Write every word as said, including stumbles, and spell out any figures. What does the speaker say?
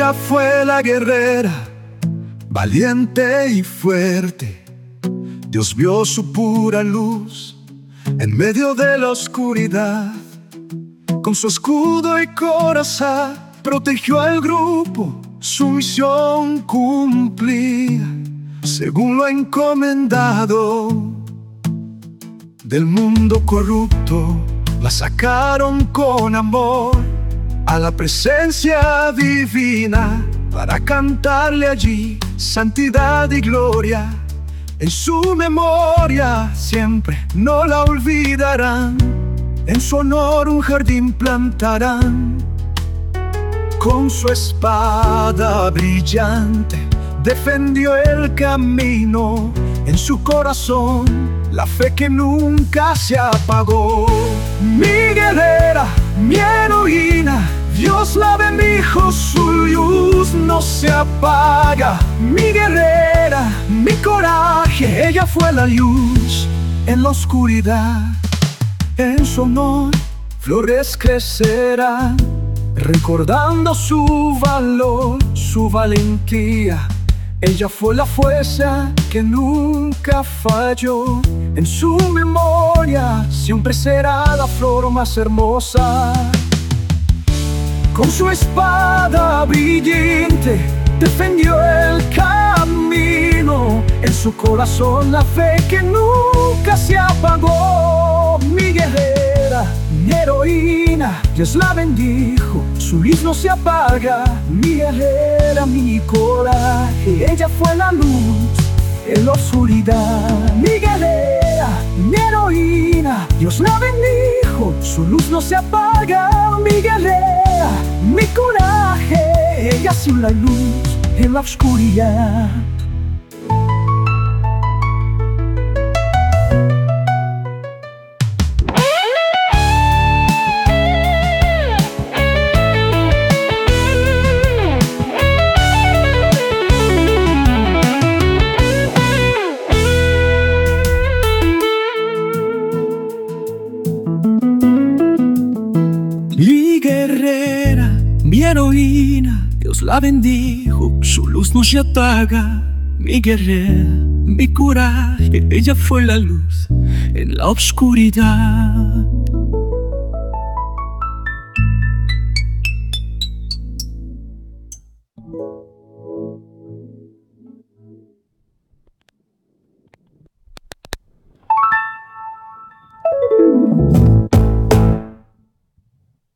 Ella fue la guerrera, valiente y fuerte. Dios vio su pura luz en medio de la oscuridad. Con su escudo y coraza protegió al grupo, su misión cumplía según lo encomendado. Del mundo corrupto la sacaron con amor a la presencia divina, para cantarle allí santidad y gloria. En su memoria siempre no la olvidarán, en su honor un jardín plantarán. Con su espada brillante defendió el camino, en su corazón la fe que nunca se apagó. Mi guerrera, mi heroína, Dios la bendijo, su luz no se apaga. Mi guerrera, mi coraje, ella fue la luz en la oscuridad. En su honor flores crecerán, recordando su valor, su valentía. Ella fue la fuerza que nunca falló. En su memoria siempre será la flor más hermosa. Con su espada brillante defendió el camino, en su corazón la fe que nunca se apagó. Mi guerrera, mi heroína, Dios la bendijo, su luz no se apaga. Mi guerrera, mi coraje, ella fue la luz en la oscuridad. Mi guerrera, mi heroína, Dios la bendijo, su luz no se apaga. Mi guerrera, mi coraje, ella es la luz en la oscuridad. Mi guerrera, mi heroína, Dios la bendijo, su luz no se apaga. Mi guerrera, mi coraje, ella fue la luz en la oscuridad.